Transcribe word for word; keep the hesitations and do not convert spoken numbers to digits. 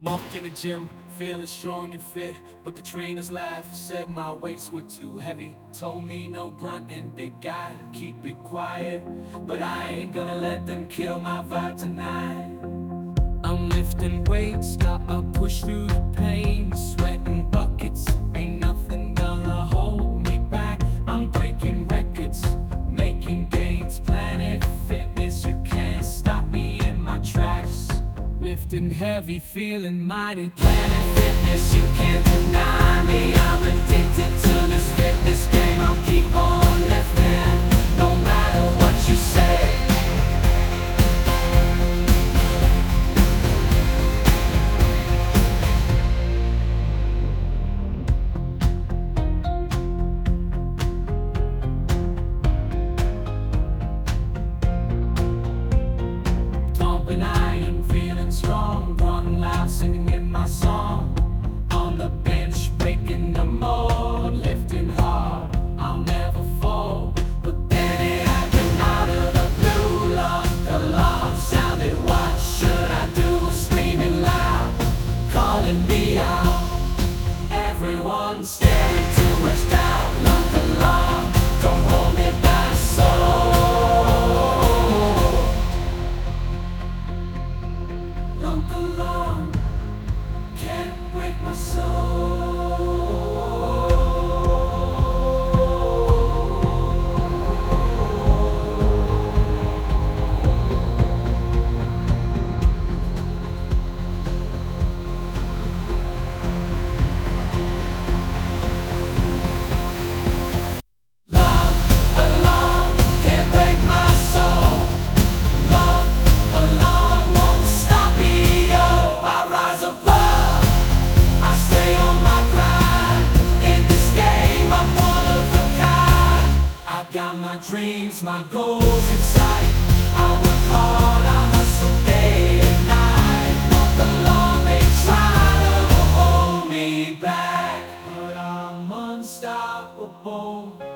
Walked in the gym, feeling strong and fit, but the trainers laughed, said my weights were too heavy. Told me no grunting, big guy, keep it quiet, but I ain't gonna let them kill my vibe tonight. I'm lifting weights, gotta push through the pain, sweating buckets, ain't nothing gonna hold me back. I'm breaking records, making gains, Planet Fitness, you can't stop me in my tracks. Lifting heavy, feeling mighty, Planet Fitness, you can't deny me. I'm addicted to this fitness game, I'll keep on lifting, no matter what you say. Pumping iron, feeling strong, running loud, singing in my song. On the bench, breaking the mold, lifting hard, I'll never fall. But then it happened out of the blue, lost alarm sounded, what should I do? Screaming loud, calling me out. Everyone staring, too much doubt, lost alarm, don't hold me back, so Lump alarm, can't break my soul. Lump alarm, can't break my soul. Lump alarm won't stop me, yo. I rise above, I stay on my grind. In this game, I'm one of a kind. I've got my dreams, my goals in sight. I work hard, I hustle day and night. Not the law may try to hold me back, but I'm unstoppable.